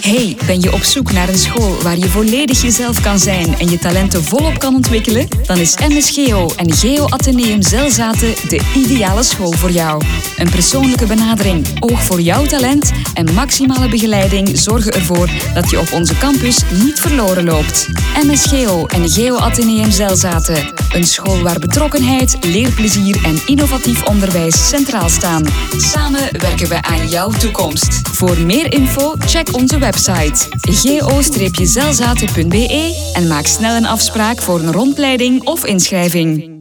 Hey, ben je op zoek naar een school waar je volledig jezelf kan zijn en je talenten volop kan ontwikkelen? Dan is MSGO en Geo Atheneum Zelzaten de ideale school voor jou. Een persoonlijke benadering, oog voor jouw talent en maximale begeleiding zorgen ervoor dat je op onze campus niet verloren loopt. MSGO en Geo Atheneum Zelzaten. Een school waar betrokkenheid, leerplezier en innovatief onderwijs centraal staan. Samen werken we aan jouw toekomst. Voor meer info, check onze website go-zelzaten.be en maak snel een afspraak voor een rondleiding of inschrijving.